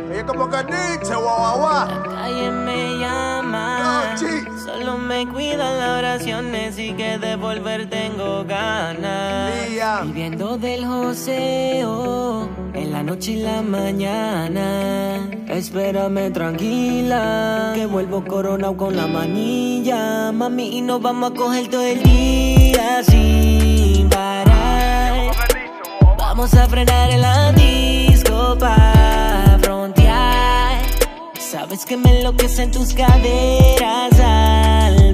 Oye, como que dice, guau. La calle me llama, solo me cuidan las oraciones y que de volver tengo ganas. Viviendo del joseo, en la noche y la mañana. Espérame tranquila, que vuelvo coronado con la manilla. Mami, y nos vamos a coger todo el día sin parar. Vamos a frenar en la disco pa' frontear. Sabes que me enloquecen tus caderas al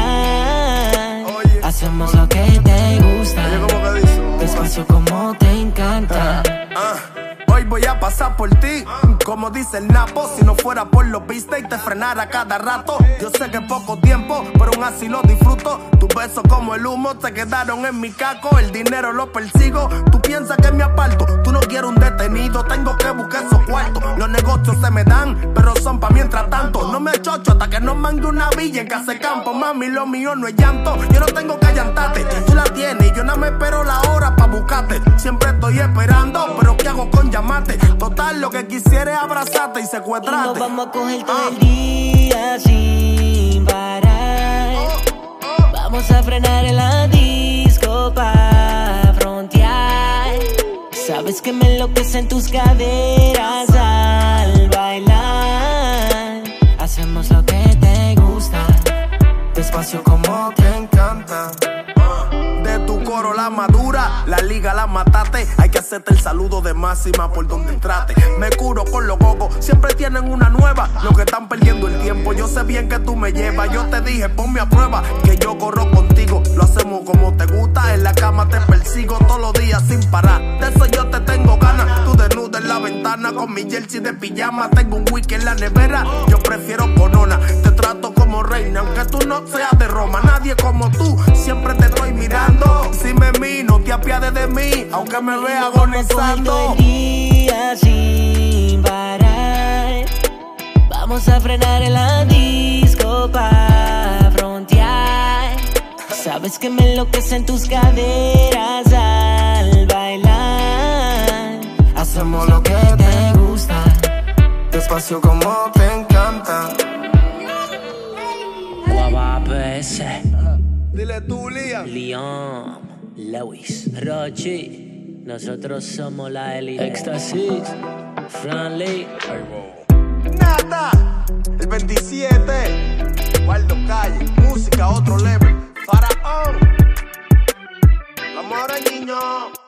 bailar. Hacemos lo que te gusta, despacio como te encanta. Hoy voy a pasar por ti, como dice el Napo. Si no fuera por los vistes y te frenara cada rato. Yo sé que es poco tiempo, pero aún así lo disfruto. Tus besos como el humo se quedaron en mi caco. El dinero lo persigo, tú piensas que me aparto. Tú no quieres un detenido, tengo que buscar esos cuartos. Los negocios se me dan, pero son pa' mientras tanto. No me chocho hasta que no mande una villa en casa de campo. Mami, lo mío no es llanto, yo no tengo que llantarte. Tú la tienes y yo no me espero la hora pa' buscarte. Siempre estoy esperando, pero ¿qué hago con llamarte? Total, lo que quisiera es abrazarte y secuestrarte. Y nos vamos a coger todo el día sin parar. Vamos a frenar en la disco pa' frontear. Sabes que me enloquecen tus caderas al bailar. Hacemos lo que te gusta, despacio como te encanta. De tu coro la madura, la liga la mataste. Hay que hacerte el saludo de máxima por donde trate. Me curo con los cocos, siempre tienen una nueva. Los que están perdiendo el tiempo, yo sé bien que tú me llevas. Yo te dije, ponme a prueba, que yo corro contigo. Lo hacemos como te gusta, en la cama te persigo todos los días sin parar. De eso yo te tengo ganas, tú desnuda en la ventana con mi jersey de pijama. Tengo un whisky en la nevera, yo prefiero Corona. Te trato como reina, aunque tú no seas de Roma. Nadie como tú, siempre te estoy mirando. Si me miro, te apiades de mí, aunque me vea agonizando. Todo el día sin parar. Vamos a frenar en la disco pa' frontear. Sabes que me enloquecen tus caderas al bailar. Hacemos lo que te gusta, despacio como te encanta. Guava PS. Dile tú, Leon, Lewis, Rochi, nosotros somos la élite. Éxtasis, Franley. Nada, el 27, Waldo Calle, música a otro level. Faraón, vamos ahora, niño.